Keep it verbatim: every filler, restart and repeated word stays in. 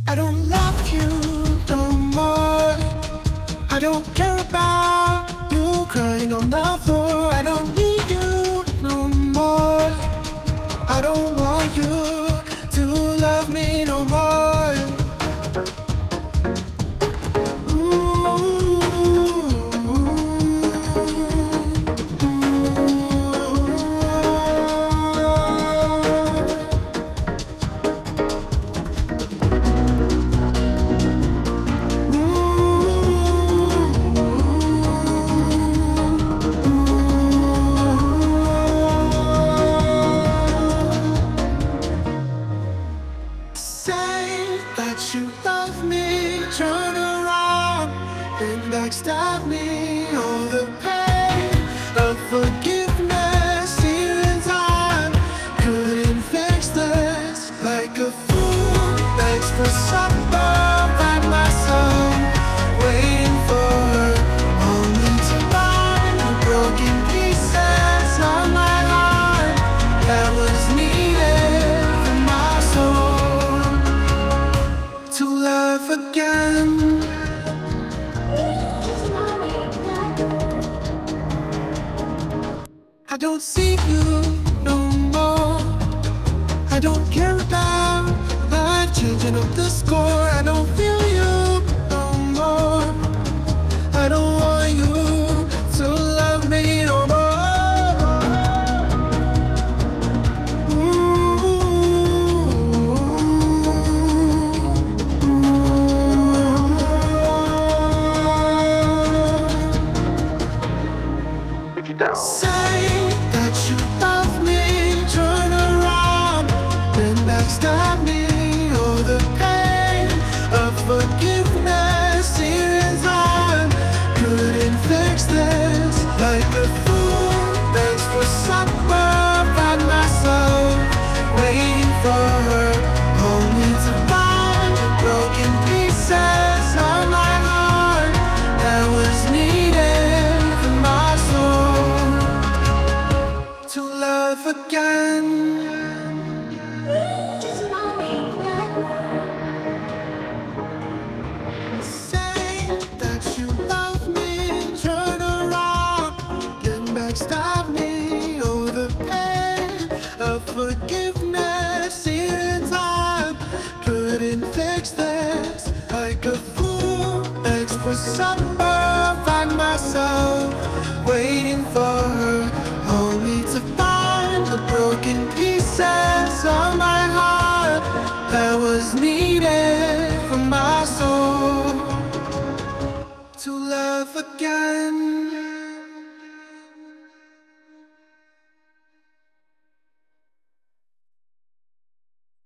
I don't love you no more. I don't care about you crying on the floor. I don't need you no more. I don't want you to love me no more. Say that you love me, turn around and backstab me. All the pain of forgiveness here in time couldn't fix this. Like a fool begs for supper, find myself waiting for her, only to find the broken pieces of my heart that was needed for my soul to love again. I don't see you no more. I don't care about life changing up the score. I don't feel you no more. I don't want you to love me no more. Say that you love me, turn around, then backstab me. Oh, the pain of forgiveness here in time couldn't fix this. Like a fool begs for supper, find myself waiting for her,